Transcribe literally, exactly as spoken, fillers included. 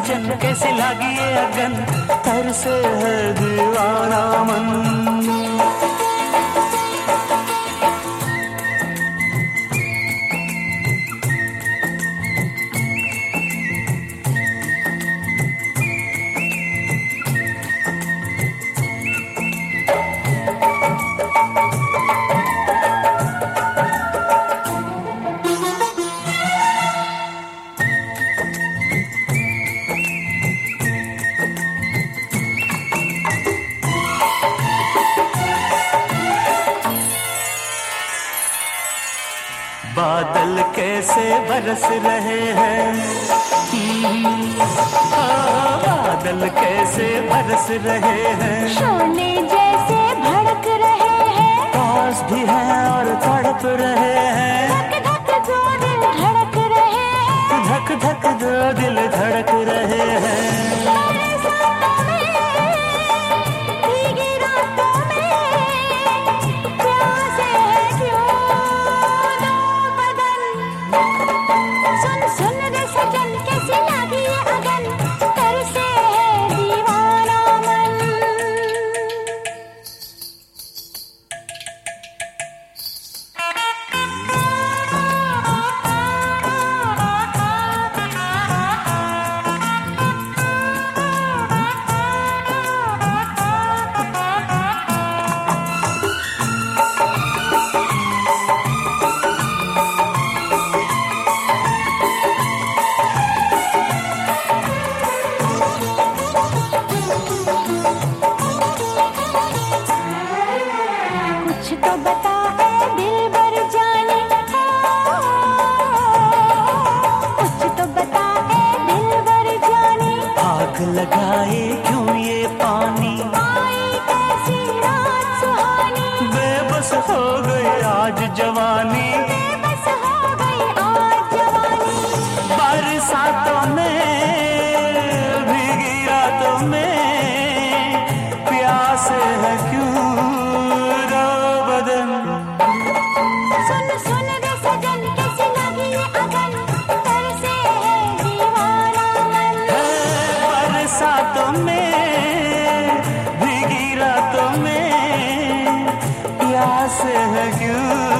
सजन कैसे लागी ये अगन, तर से है दीवाना मन। बादल कैसे बरस रहे हैं, बादल कैसे बरस रहे हैं, शोले जैसे भड़क रहे हैं, पास भी हैं और तड़प रहे हैं, धक धक दो दिल धड़क रहे हैं, धक धक दो दिल धड़क रहे हैं। बरसातों में, भीगी रातों में, प्यासे हैं क्यों दो बदन। सुन सुन रे सजन कैसी लागी ये अगन, तर से है दीवाना मन। कुछ तो बता ए दिलबर जाने, कुछ तो बता ए दिलबर जाने, आग लगाए क्यों ये पानी, आई कैसी रात सुहानी, बेबस हो गई आज जवानी, बेबस हो गई आज जवानी। बरसातों में, भीगी रातों में, प्यास है क्यों दो बदन। सुन सुन रे सजन कैसी लगी ये अगन, तर से है दीवाना मन। बरसातों में, भीगी रातों में, प्यास है क्यों